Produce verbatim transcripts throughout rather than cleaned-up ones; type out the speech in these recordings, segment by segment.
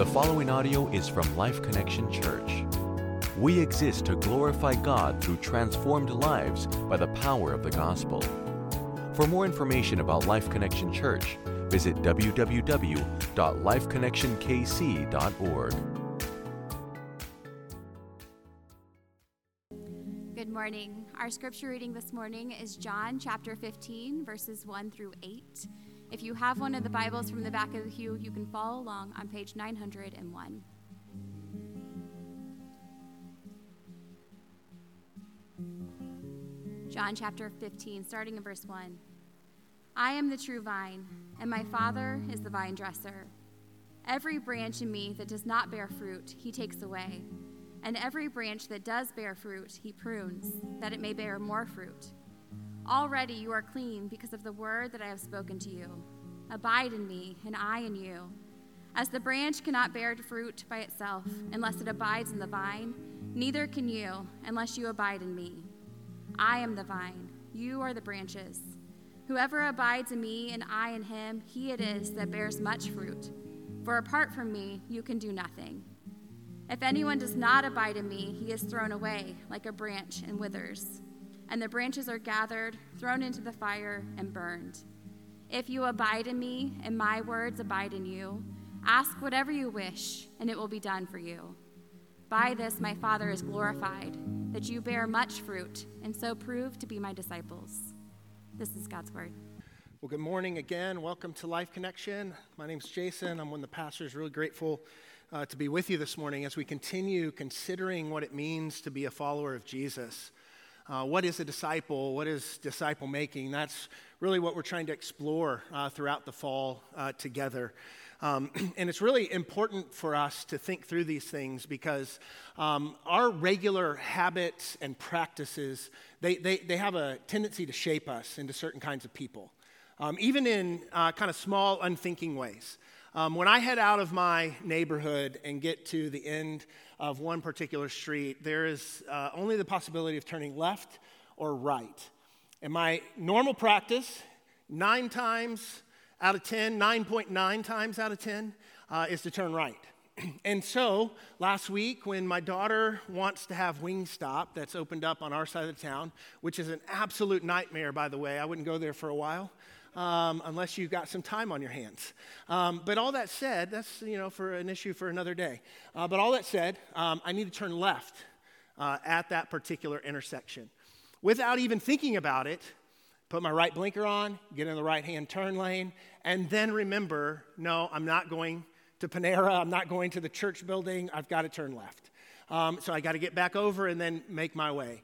following audio is from Life Connection Church. We exist to glorify God through transformed lives by the power of the gospel. For more information about Life Connection Church, visit w w w dot life connection k c dot org. Good morning. Our scripture reading this morning is John chapter fifteen, verses one through eight. If you have one of the Bibles from the back of the pew, you can follow along on page nine hundred one. John chapter fifteen, starting in verse one. I am the true vine, and my Father is the vine dresser. Every branch in me that does not bear fruit, he takes away. And every branch that does bear fruit, he prunes, that it may bear more fruit. Already you are clean because of the word that I have spoken to you. Abide in me, and I in you. As the branch cannot bear fruit by itself unless it abides in the vine, neither can you unless you abide in me. I am the vine, you are the branches. Whoever abides in me and I in him, he it is that bears much fruit. For apart from me, you can do nothing. If anyone does not abide in me, he is thrown away like a branch and withers. And the branches are gathered, thrown into the fire, and burned. If you abide in me, and my words abide in you, ask whatever you wish, and it will be done for you. By this my Father is glorified, that you bear much fruit, and so prove to be my disciples. This is God's word. Well, good morning again. Welcome to Life Connection. My name's Jason. I'm one of the pastors. Really grateful uh, to be with you this morning as we continue considering what it means to be a follower of Jesus. Uh, what is a disciple? What is disciple making? That's really what we're trying to explore uh, throughout the fall uh, together. Um, and it's really important for us to think through these things because um, our regular habits and practices, they, they, they have a tendency to shape us into certain kinds of people, um, even in uh, kind of small, unthinking ways. Um, when I head out of my neighborhood and get to the end of one particular street, there is uh, only the possibility of turning left or right. And my normal practice, nine times out of ten, nine point nine times out of ten, uh, is to turn right. And so, last week, when my daughter wants to have Wingstop that's opened up on our side of the town, which is an absolute nightmare, by the way, I wouldn't go there for a while. Um, unless you've got some time on your hands. Um, but all that said, that's, you know, for an issue for another day. Uh, but all that said, um, I need to turn left uh, at that particular intersection. Without even thinking about it, put my right blinker on, get in the right-hand turn lane, and then remember, no, I'm not going to Panera, I'm not going to the church building, I've got to turn left. Um, so I got to get back over and then make my way.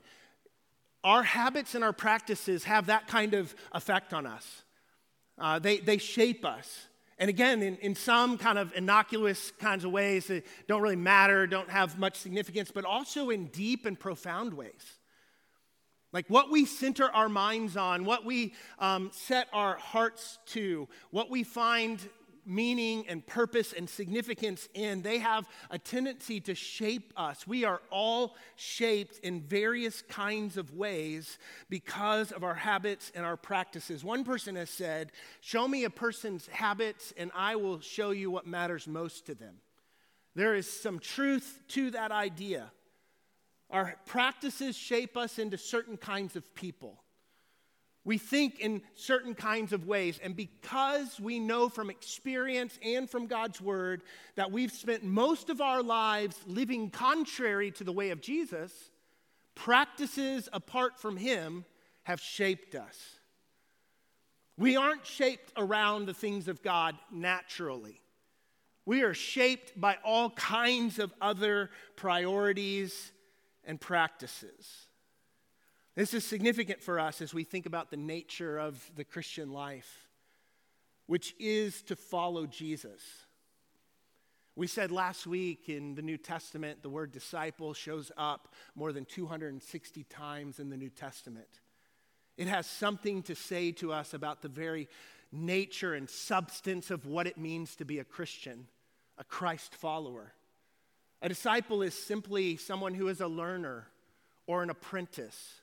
Our habits and our practices have that kind of effect on us. Uh, they, they shape us. And again, in, in some kind of innocuous kinds of ways that don't really matter, don't have much significance, but also in deep and profound ways. Like what we center our minds on, what we um, set our hearts to, what we find meaning and purpose and significance in, they have a tendency to shape us. We are all shaped in various kinds of ways because of our habits and our practices. One person has said, show me a person's habits and I will show you what matters most to them. There is some truth to that idea. Our practices shape us into certain kinds of people. We think in certain kinds of ways, and because we know from experience and from God's word that we've spent most of our lives living contrary to the way of Jesus, practices apart from him have shaped us. We aren't shaped around the things of God naturally. We are shaped by all kinds of other priorities and practices. This is significant for us as we think about the nature of the Christian life, which is to follow Jesus. We said last week in the New Testament, the word disciple shows up more than two hundred sixty times in the New Testament. It has something to say to us about the very nature and substance of what it means to be a Christian, a Christ follower. A disciple is simply someone who is a learner or an apprentice.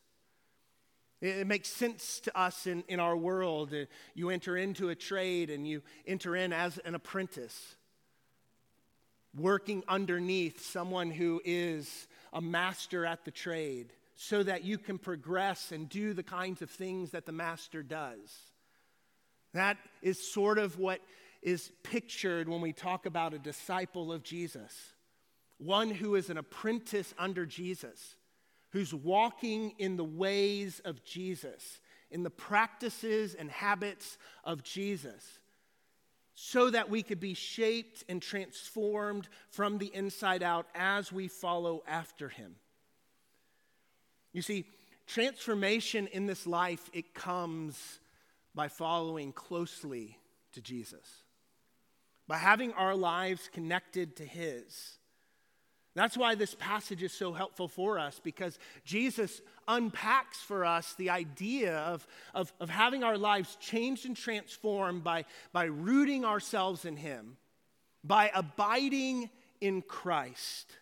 It makes sense to us in, in our world. You enter into a trade and you enter in as an apprentice. working underneath someone who is a master at the trade so that you can progress and do the kinds of things that the master does. That is sort of what is pictured when we talk about a disciple of Jesus. One who is an apprentice under Jesus, who's walking in the ways of Jesus, in the practices and habits of Jesus, so that we could be shaped and transformed from the inside out as we follow after him. You see, transformation in this life, it comes by following closely to Jesus, by having our lives connected to his. That's why this passage is so helpful for us, because Jesus unpacks for us the idea of, of, of having our lives changed and transformed by, by rooting ourselves in him, by abiding in Christ,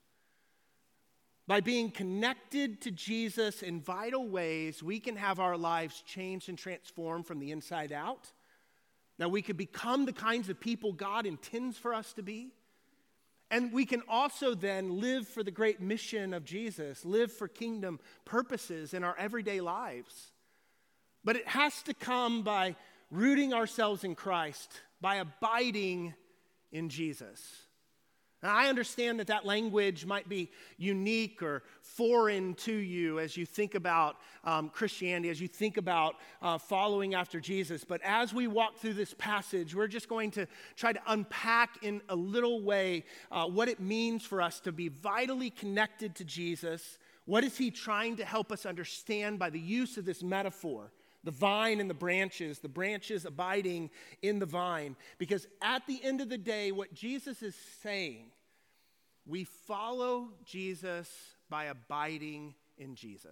by being connected to Jesus in vital ways. We can have our lives changed and transformed from the inside out. Now we could become the kinds of people God intends for us to be. And we can also then live for the great mission of Jesus, live for kingdom purposes in our everyday lives. But it has to come by rooting ourselves in Christ, by abiding in Jesus. Now, I understand that that language might be unique or foreign to you as you think about um, Christianity, as you think about uh, following after Jesus. But as we walk through this passage, we're just going to try to unpack in a little way uh, what it means for us to be vitally connected to Jesus. What is he trying to help us understand by the use of this metaphor? The vine and the branches, the branches abiding in the vine. Because at the end of the day, what Jesus is saying, we follow Jesus by abiding in Jesus.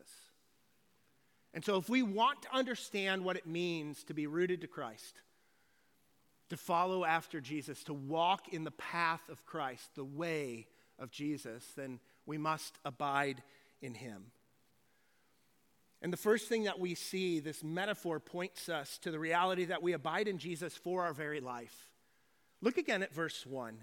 And so if we want to understand what it means to be rooted to Christ, to follow after Jesus, to walk in the path of Christ, the way of Jesus, then we must abide in him. And the first thing that we see, this metaphor points us to the reality that we abide in Jesus for our very life. Look again at verse one.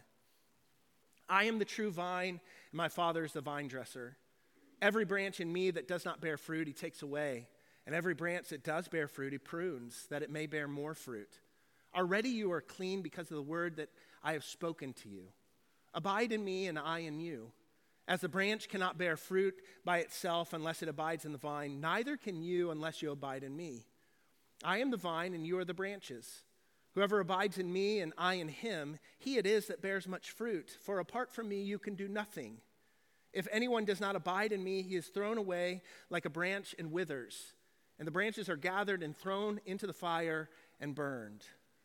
I am the true vine, and my Father is the vine dresser. Every branch in me that does not bear fruit, he takes away. And every branch that does bear fruit, he prunes, that it may bear more fruit. Already you are clean because of the word that I have spoken to you. Abide in me, and I in you. As the branch cannot bear fruit by itself unless it abides in the vine, neither can you unless you abide in me. I am the vine, and you are the branches. Whoever abides in me and I in him, he it is that bears much fruit. For apart from me, you can do nothing. If anyone does not abide in me, he is thrown away like a branch and withers. And the branches are gathered and thrown into the fire and burned.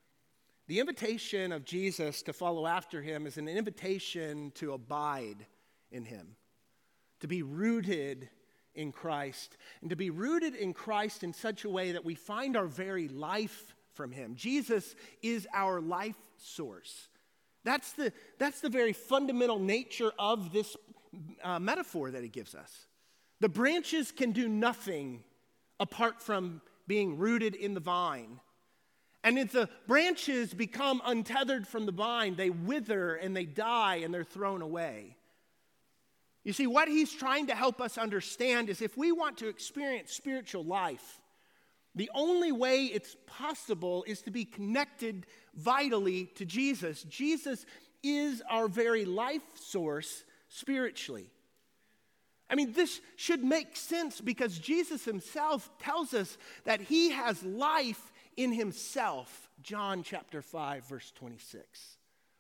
The invitation of Jesus to follow after him is an invitation to abide in him, to be rooted in Christ, and to be rooted in Christ in such a way that we find our very life from him. Jesus is our life source. That's the, that's the very fundamental nature of this uh, metaphor that he gives us. The branches can do nothing apart from being rooted in the vine. And if the branches become untethered from the vine, they wither and they die and they're thrown away. You see, what he's trying to help us understand is if we want to experience spiritual life, the only way it's possible is to be connected vitally to Jesus. Jesus is our very life source spiritually. I mean, this should make sense because Jesus himself tells us that he has life in himself. John chapter five, verse twenty-six.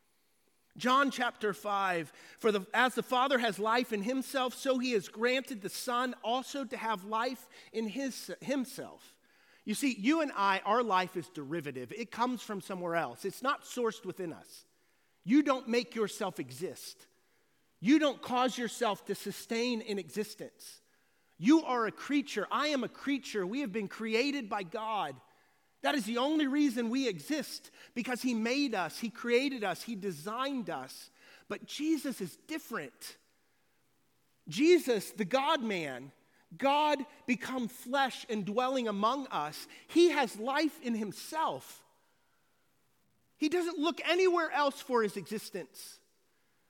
John chapter five, for the, as the Father has life in himself, so he has granted the Son also to have life in his, himself. You see, you and I, our life is derivative. It comes from somewhere else. It's not sourced within us. You don't make yourself exist. You don't cause yourself to sustain in existence. You are a creature. I am a creature. We have been created by God. That is the only reason we exist, because he made us, he created us, he designed us. But Jesus is different. Jesus, the God-man, God become flesh and dwelling among us, he has life in himself. He doesn't look anywhere else for his existence.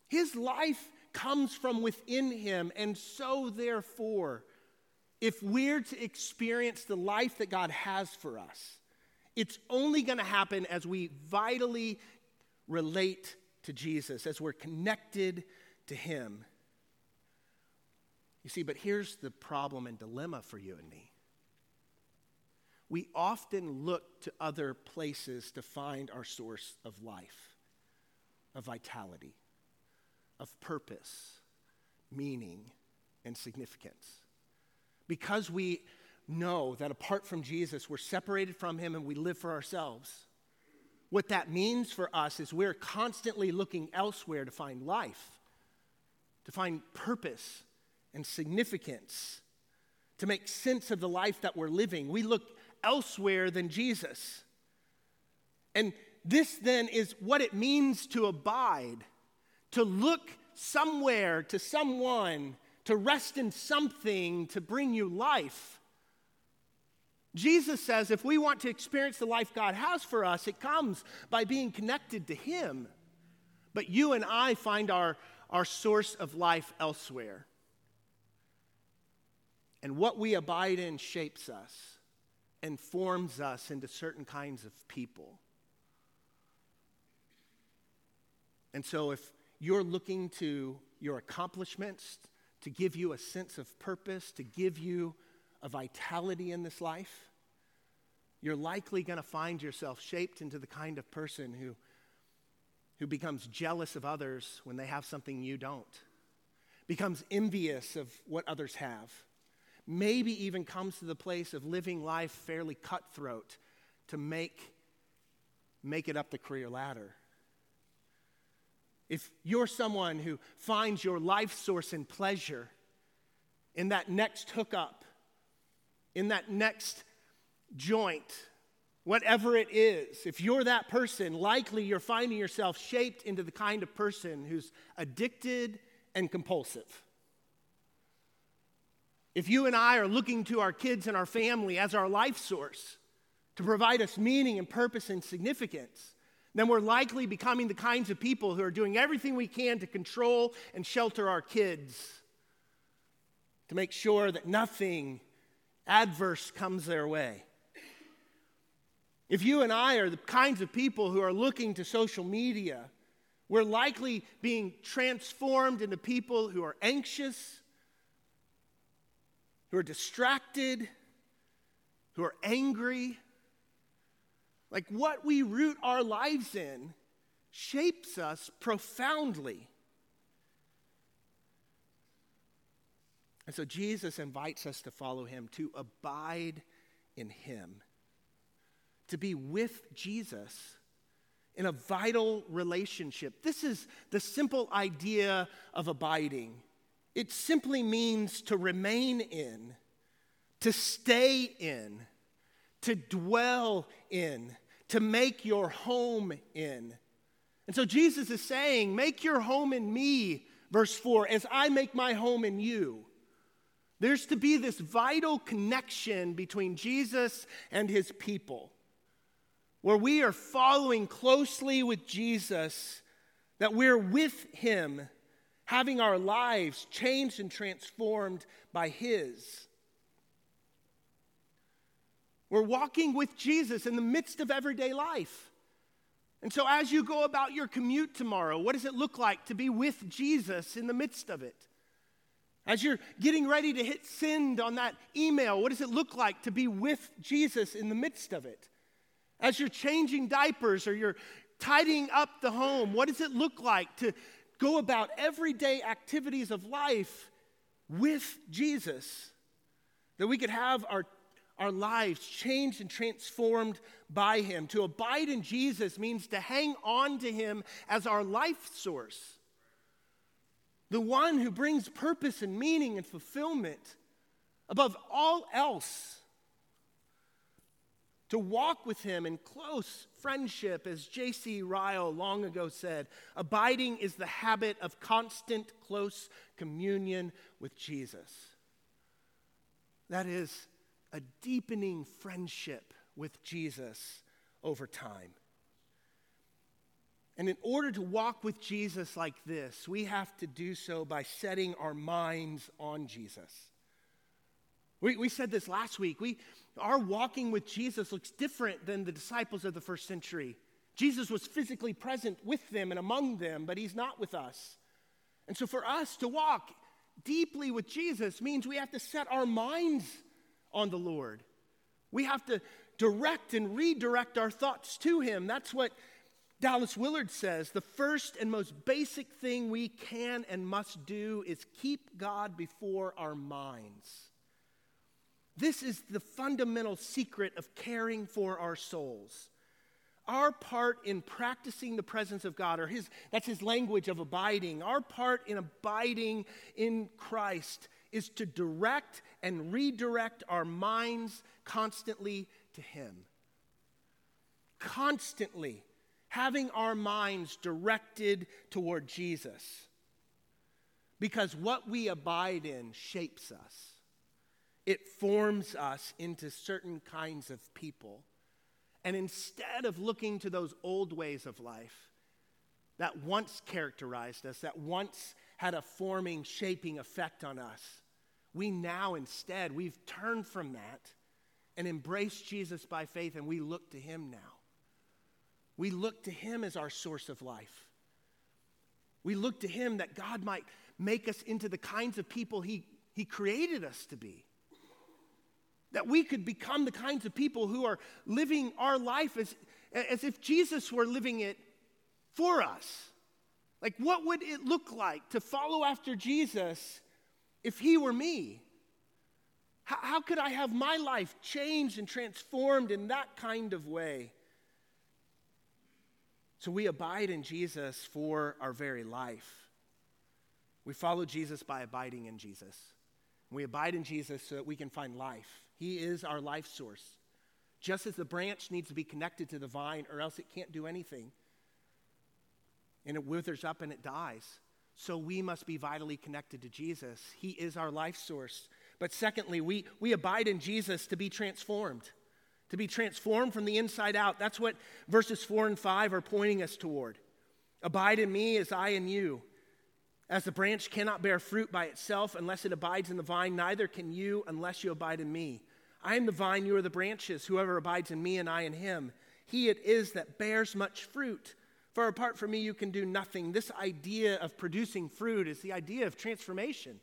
His life comes from within him, and so therefore, if we're to experience the life that God has for us, it's only going to happen as we vitally relate to Jesus, as we're connected to him. You see, but here's the problem and dilemma for you and me. We often look to other places to find our source of life, of vitality, of purpose, meaning, and significance. Because we know that apart from Jesus, we're separated from him and we live for ourselves. What that means for us is we're constantly looking elsewhere to find life, to find purpose and significance, to make sense of the life that we're living. We look elsewhere than Jesus. And this then is what it means to abide, to look somewhere, to someone, to rest in something, to bring you life. Jesus says if we want to experience the life God has for us, it comes by being connected to him. But you and I find our, our source of life elsewhere. And what we abide in shapes us and forms us into certain kinds of people. And so if you're looking to your accomplishments to give you a sense of purpose, to give you a vitality in this life, you're likely going to find yourself shaped into the kind of person who, who becomes jealous of others when they have something you don't, becomes envious of what others have, maybe even comes to the place of living life fairly cutthroat to make, make it up the career ladder. If you're someone who finds your life source in pleasure, in that next hookup, in that next joint, whatever it is, if you're that person, likely you're finding yourself shaped into the kind of person who's addicted and compulsive. If you and I are looking to our kids and our family as our life source to provide us meaning and purpose and significance, then we're likely becoming the kinds of people who are doing everything we can to control and shelter our kids, to make sure that nothing adverse comes their way. If you and I are the kinds of people who are looking to social media, we're likely being transformed into people who are anxious, who are distracted, who are angry. Like what we root our lives in shapes us profoundly. And so Jesus invites us to follow him, to abide in him, to be with Jesus in a vital relationship. This is the simple idea of abiding. It simply means to remain in, to stay in, to dwell in, to make your home in. And so Jesus is saying, make your home in me, verse four, as I make my home in you. There's to be this vital connection between Jesus and his people, where we are following closely with Jesus, that we're with him, having our lives changed and transformed by his. We're walking with Jesus in the midst of everyday life. And so as you go about your commute tomorrow, what does it look like to be with Jesus in the midst of it? As you're getting ready to hit send on that email, what does it look like to be with Jesus in the midst of it? As you're changing diapers or you're tidying up the home, what does it look like to go about everyday activities of life with Jesus? That we could have our, our lives changed and transformed by him. To abide in Jesus means to hang on to him as our life source. The one who brings purpose and meaning and fulfillment above all else. To walk with him in close friendship, as J C Ryle long ago said, abiding is the habit of constant close communion with Jesus. That is a deepening friendship with Jesus over time. And in order to walk with Jesus like this, we have to do so by setting our minds on Jesus. We, we said this last week. We, our walking with Jesus looks different than the disciples of the first century. Jesus was physically present with them and among them, but he's not with us. And so for us to walk deeply with Jesus means we have to set our minds on the Lord. We have to direct and redirect our thoughts to him. That's what Dallas Willard says. The first and most basic thing we can and must do is keep God before our minds. This is the fundamental secret of caring for our souls. Our part in practicing the presence of God, or his, that's his language of abiding, our part in abiding in Christ is to direct and redirect our minds constantly to him. Constantly having our minds directed toward Jesus. Because what we abide in shapes us. It forms us into certain kinds of people. And instead of looking to those old ways of life that once characterized us, that once had a forming, shaping effect on us, we now instead, we've turned from that and embraced Jesus by faith, and we look to him now. We look to him as our source of life. We look to him that God might make us into the kinds of people he, he created us to be. That we could become the kinds of people who are living our life as, as if Jesus were living it for us. Like, what would it look like to follow after Jesus if he were me? How, how could I have my life changed and transformed in that kind of way? So we abide in Jesus for our very life. We follow Jesus by abiding in Jesus. We abide in Jesus so that we can find life. He is our life source. Just as the branch needs to be connected to the vine or else it can't do anything, and it withers up and it dies, so we must be vitally connected to Jesus. He is our life source. But secondly, we, we abide in Jesus to be transformed. To be transformed from the inside out. That's what verses four and five are pointing us toward. Abide in me as I in you. As the branch cannot bear fruit by itself unless it abides in the vine, neither can you unless you abide in me. I am the vine, you are the branches. Whoever abides in me and I in him, he it is that bears much fruit. For apart from me, you can do nothing. This idea of producing fruit is the idea of transformation.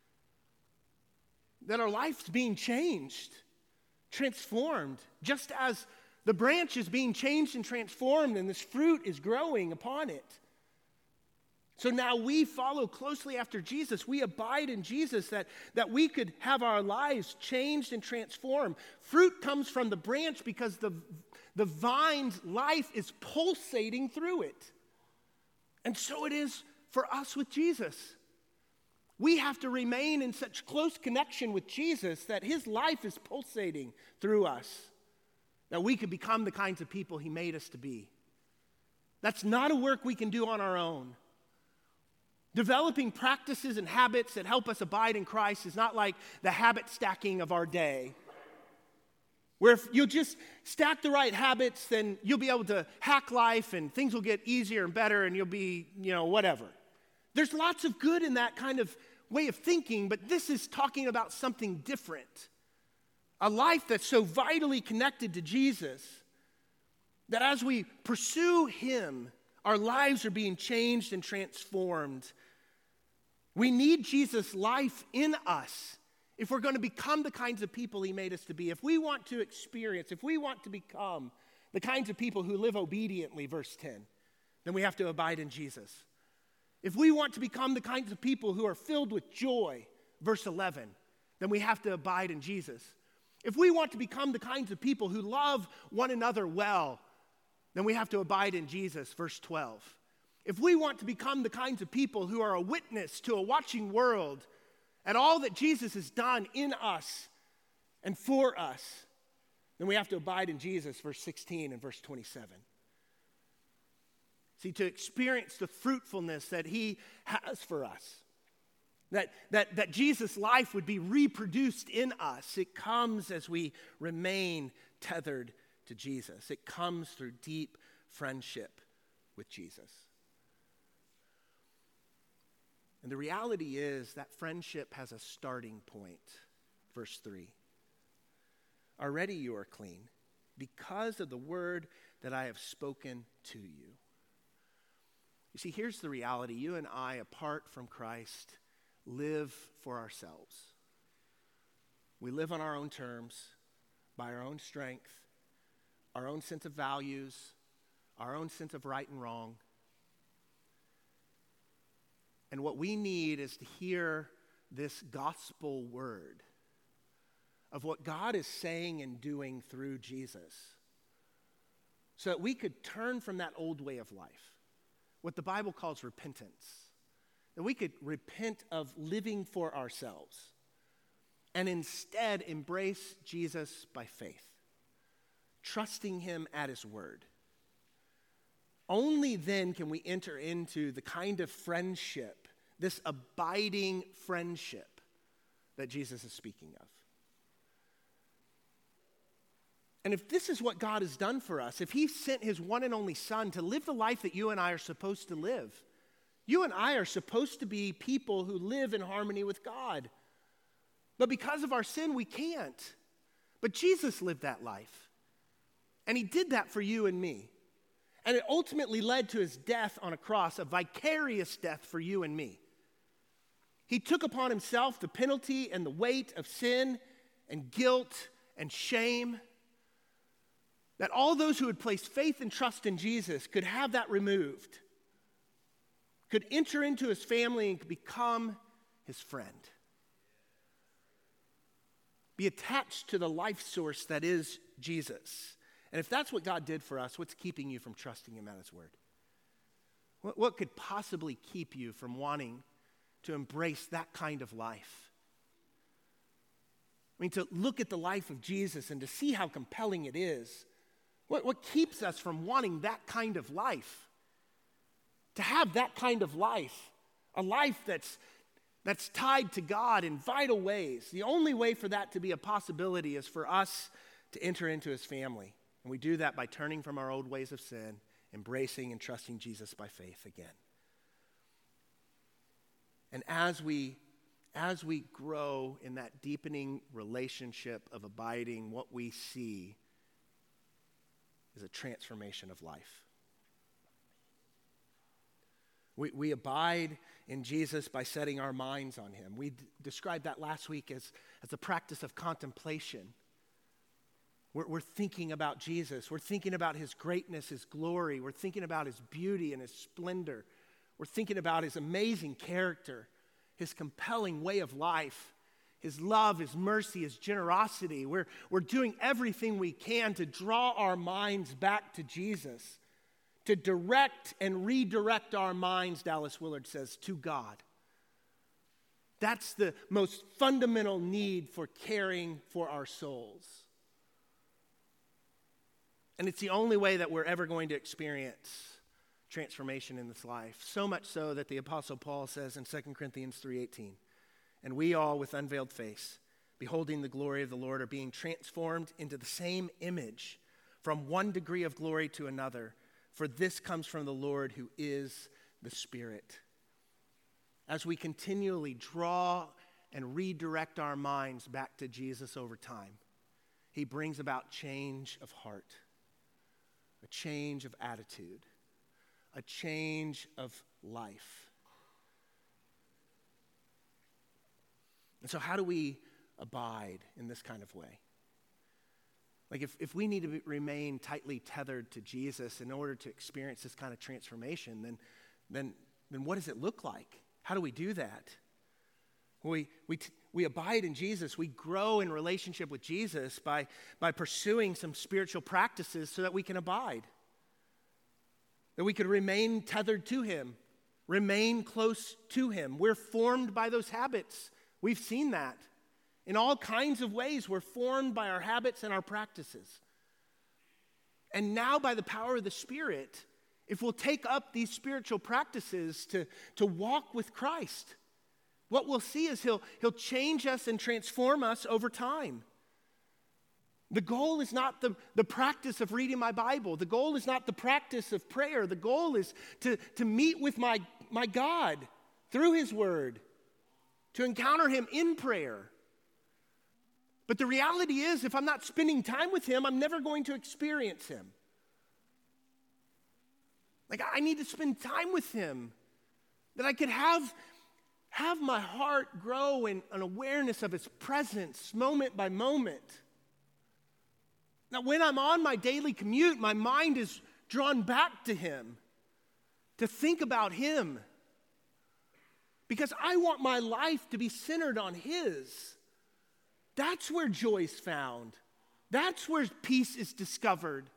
That our life's being changed, transformed, just as the branch is being changed and transformed and this fruit is growing upon it. So now we follow closely after Jesus. We abide in Jesus that, that we could have our lives changed and transformed. Fruit comes from the branch because the, the vine's life is pulsating through it. And so it is for us with Jesus. We have to remain in such close connection with Jesus that his life is pulsating through us, that we could become the kinds of people he made us to be. That's not a work we can do on our own. Developing practices and habits that help us abide in Christ is not like the habit stacking of our day, where if you'll just stack the right habits, then you'll be able to hack life and things will get easier and better and you'll be, you know, whatever. There's lots of good in that kind of way of thinking, but this is talking about something different. A life that's so vitally connected to Jesus that as we pursue him, our lives are being changed and transformed. We need Jesus' life in us if we're going to become the kinds of people he made us to be. If we want to experience, if we want to become the kinds of people who live obediently, verse ten, then we have to abide in Jesus. If we want to become the kinds of people who are filled with joy, verse eleven, then we have to abide in Jesus. If we want to become the kinds of people who love one another well, then we have to abide in Jesus, verse twelve. If we want to become the kinds of people who are a witness to a watching world at all that Jesus has done in us and for us, then we have to abide in Jesus, verse sixteen and verse twenty-seven. See, to experience the fruitfulness that he has for us, that, that, that Jesus' life would be reproduced in us, it comes as we remain tethered to Jesus. It comes through deep friendship with Jesus. And the reality is that friendship has a starting point. Verse three. Already you are clean because of the word that I have spoken to you. You see, here's the reality. You and I, apart from Christ, live for ourselves. We live on our own terms, by our own strength, our own sense of values, our own sense of right and wrong. And what we need is to hear this gospel word of what God is saying and doing through Jesus, so that we could turn from that old way of life, what the Bible calls repentance, that we could repent of living for ourselves and instead embrace Jesus by faith, trusting him at his word. Only then can we enter into the kind of friendship, this abiding friendship that Jesus is speaking of. And if this is what God has done for us, if he sent his one and only son to live the life that you and I are supposed to live, you and I are supposed to be people who live in harmony with God. But because of our sin, we can't. But Jesus lived that life. And he did that for you and me. And it ultimately led to his death on a cross, a vicarious death for you and me. He took upon himself the penalty and the weight of sin and guilt and shame, that all those who had placed faith and trust in Jesus could have that removed, could enter into his family and could become his friend. Be attached to the life source that is Jesus. And if that's what God did for us, what's keeping you from trusting him at his word? What, what could possibly keep you from wanting to embrace that kind of life? I mean, to look at the life of Jesus and to see how compelling it is. What, what keeps us from wanting that kind of life? To have that kind of life, a life that's, that's tied to God in vital ways. The only way for that to be a possibility is for us to enter into his family. And we do that by turning from our old ways of sin, embracing and trusting Jesus by faith again. And as we, as we grow in that deepening relationship of abiding, what we see is a transformation of life. We, we abide in Jesus by setting our minds on him. We d- described that last week as, as a practice of contemplation. We're, we're thinking about Jesus. We're thinking about his greatness, his glory. We're thinking about his beauty and his splendor. We're thinking about his amazing character, his compelling way of life, his love, his mercy, his generosity. We're, we're doing everything we can to draw our minds back to Jesus, to direct and redirect our minds, Dallas Willard says, to God. That's the most fundamental need for caring for our souls. And it's the only way that we're ever going to experience transformation in this life. So much so that the Apostle Paul says in Second Corinthians three eighteen, and we all with unveiled face, beholding the glory of the Lord, are being transformed into the same image from one degree of glory to another. For this comes from the Lord who is the Spirit. As we continually draw and redirect our minds back to Jesus over time, he brings about change of heart, a change of attitude, a change of life. And so how do we abide in this kind of way? Like if, if we need to be, remain tightly tethered to Jesus in order to experience this kind of transformation, then, then, then what does it look like? How do we do that? We, we, we abide in Jesus. We grow in relationship with Jesus by, by pursuing some spiritual practices so that we can abide. That we could remain tethered to him, remain close to him. We're formed by those habits. We've seen that. In all kinds of ways, we're formed by our habits and our practices. And now by the power of the Spirit, if we'll take up these spiritual practices to, to walk with Christ, what we'll see is he'll, he'll change us and transform us over time. The goal is not the, the practice of reading my Bible. The goal is not the practice of prayer. The goal is to, to meet with my, my God through his word, to encounter him in prayer. But the reality is, if I'm not spending time with him, I'm never going to experience him. Like, I need to spend time with him, that I could have, have my heart grow in an awareness of his presence moment by moment. Now, when I'm on my daily commute, my mind is drawn back to him, to think about him, because I want my life to be centered on his. That's where joy is found. That's where peace is discovered.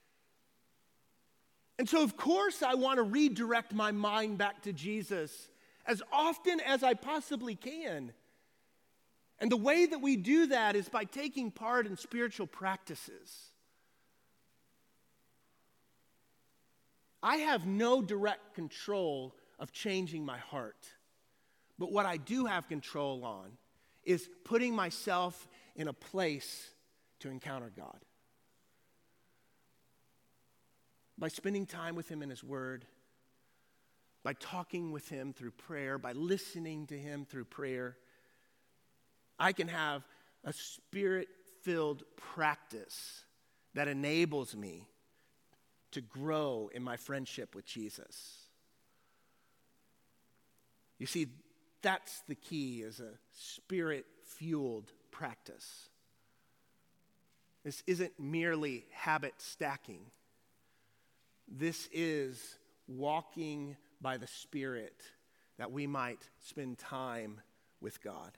And so, of course, I want to redirect my mind back to Jesus as often as I possibly can. And the way that we do that is by taking part in spiritual practices. I have no direct control of changing my heart. But what I do have control on is putting myself in a place to encounter God. By spending time with him in his word, by talking with him through prayer, by listening to him through prayer, I can have a spirit-filled practice that enables me to grow in my friendship with Jesus. You see, that's the key, is a spirit-fueled practice. This isn't merely habit stacking. This is walking by the Spirit that we might spend time with God.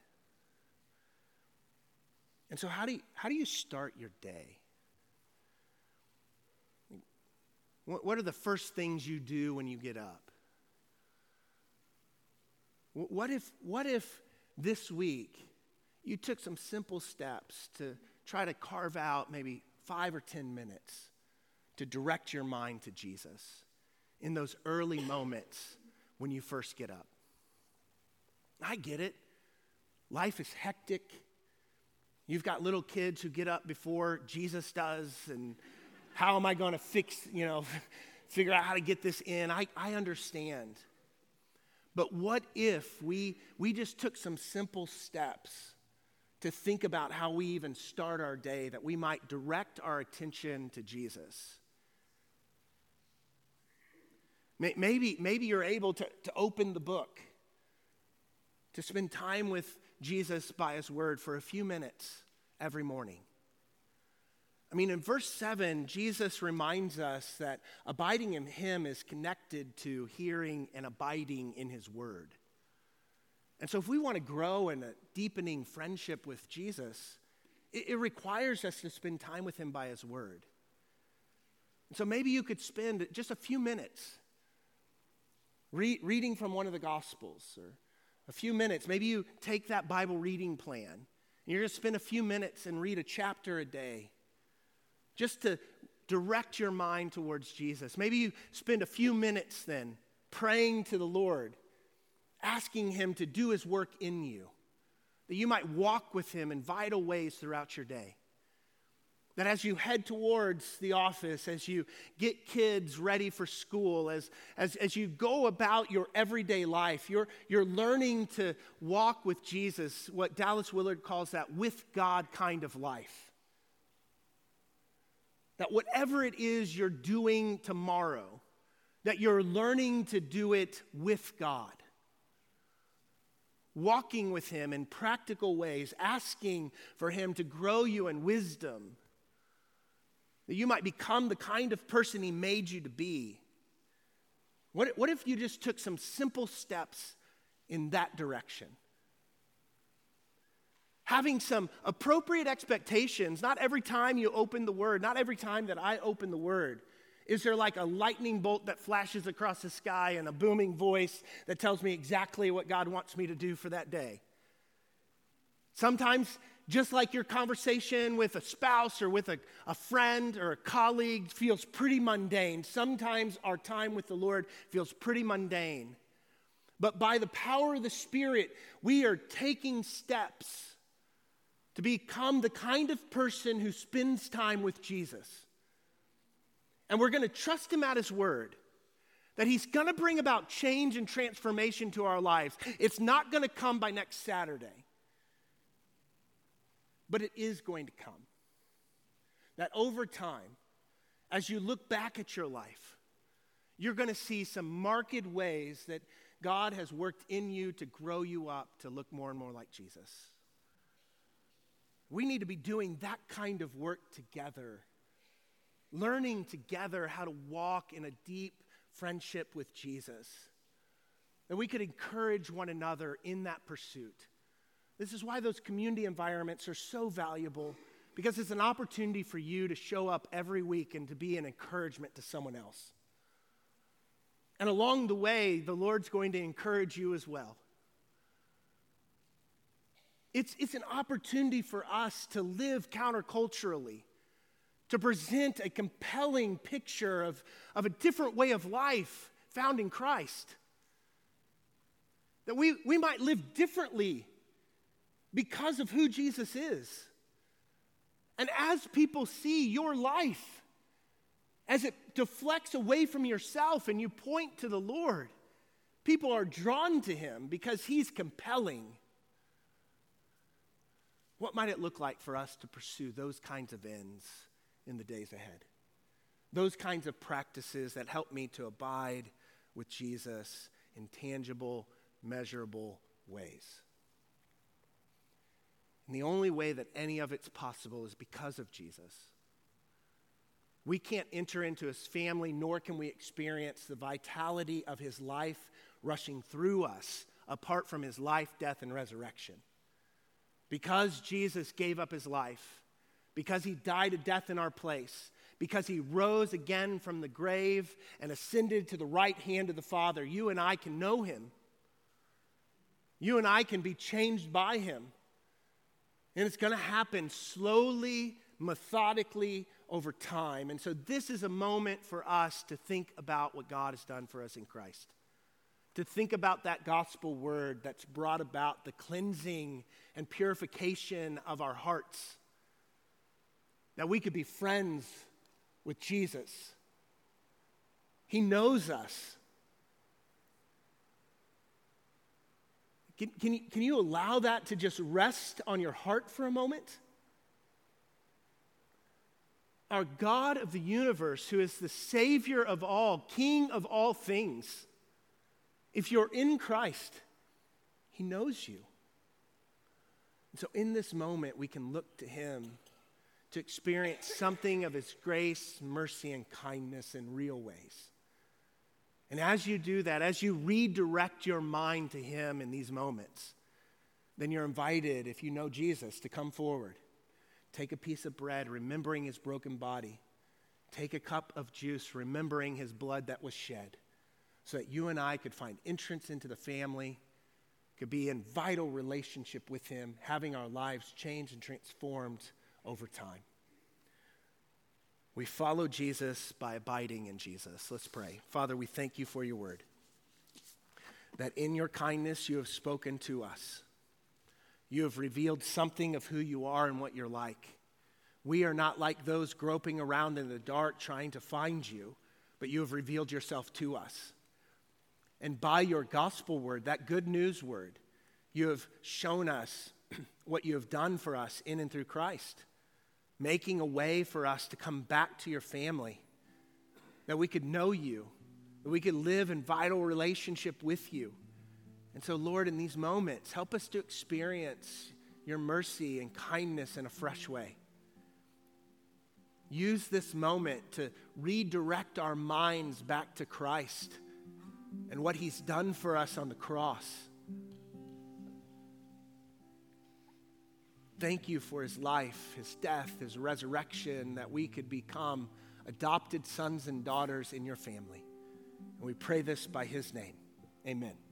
And so how do you, how do you start your day? What, what are the first things you do when you get up? What if, what if this week you took some simple steps to try to carve out maybe five or ten minutes to direct your mind to Jesus in those early moments when you first get up? I get it. Life is hectic. You've got little kids who get up before Jesus does, and how am I going to fix, you know, figure out how to get this in? I, I understand. But what if we, we just took some simple steps to think about how we even start our day, that we might direct our attention to Jesus? Maybe, maybe you're able to, to open the book, to spend time with Jesus by his word for a few minutes every morning. I mean, in verse seven, Jesus reminds us that abiding in him is connected to hearing and abiding in his word. And so if we want to grow in a deepening friendship with Jesus, it, it requires us to spend time with him by his word. And so maybe you could spend just a few minutes re- reading from one of the Gospels, or a few minutes. Maybe you take that Bible reading plan, and you're going to spend a few minutes and read a chapter a day, just to direct your mind towards Jesus. Maybe you spend a few minutes then praying to the Lord, asking him to do his work in you, that you might walk with him in vital ways throughout your day. That as you head towards the office, as you get kids ready for school, as, as, as you go about your everyday life, you're, you're learning to walk with Jesus, what Dallas Willard calls that with God kind of life. That whatever it is you're doing tomorrow, that you're learning to do it with God. Walking with him in practical ways, asking for him to grow you in wisdom, that you might become the kind of person he made you to be. What, what if you just took some simple steps in that direction? Having some appropriate expectations. Not every time you open the word, not every time that I open the word, is there like a lightning bolt that flashes across the sky and a booming voice that tells me exactly what God wants me to do for that day. Sometimes, just like your conversation with a spouse or with a, a friend or a colleague feels pretty mundane, sometimes our time with the Lord feels pretty mundane. But by the power of the Spirit, we are taking steps to become the kind of person who spends time with Jesus. And we're going to trust him at his word, that he's going to bring about change and transformation to our lives. It's not going to come by next Saturday, but it is going to come. That over time, as you look back at your life, you're going to see some marked ways that God has worked in you to grow you up to look more and more like Jesus. We need to be doing that kind of work together, learning together how to walk in a deep friendship with Jesus, that we could encourage one another in that pursuit. This is why those community environments are so valuable, because it's an opportunity for you to show up every week and to be an encouragement to someone else. And along the way, the Lord's going to encourage you as well. It's, it's an opportunity for us to live counterculturally, to present a compelling picture of, of a different way of life found in Christ. That we, we might live differently because of who Jesus is. And as people see your life, as it deflects away from yourself and you point to the Lord, people are drawn to him because he's compelling. What might it look like for us to pursue those kinds of ends in the days ahead? Those kinds of practices that help me to abide with Jesus in tangible, measurable ways. And the only way that any of it's possible is because of Jesus. We can't enter into his family, nor can we experience the vitality of his life rushing through us apart from his life, death, and resurrection. Because Jesus gave up his life, because he died a death in our place, because he rose again from the grave and ascended to the right hand of the Father, you and I can know him. You and I can be changed by him. And it's going to happen slowly, methodically, over time. And so this is a moment for us to think about what God has done for us in Christ. To think about that gospel word that's brought about the cleansing and purification of our hearts. That we could be friends with Jesus. He knows us. Can, can, you, can you allow that to just rest on your heart for a moment? Our God of the universe, who is the Savior of all, King of all things, if you're in Christ, he knows you. And so in this moment, we can look to him to experience something of his grace, mercy, and kindness in real ways. And as you do that, as you redirect your mind to him in these moments, then you're invited, if you know Jesus, to come forward. Take a piece of bread, remembering his broken body. Take a cup of juice, remembering his blood that was shed, so that you and I could find entrance into the family, could be in vital relationship with him, having our lives changed and transformed over time. We follow Jesus by abiding in Jesus. Let's pray. Father, we thank you for your word, that in your kindness you have spoken to us. You have revealed something of who you are and what you're like. We are not like those groping around in the dark trying to find you, but you have revealed yourself to us. And by your gospel word, that good news word, you have shown us what you have done for us in and through Christ, making a way for us to come back to your family, that we could know you, that we could live in vital relationship with you. And so, Lord, in these moments, help us to experience your mercy and kindness in a fresh way. Use this moment to redirect our minds back to Christ and what he's done for us on the cross. Thank you for his life, his death, his resurrection, that we could become adopted sons and daughters in your family. And we pray this by his name. Amen.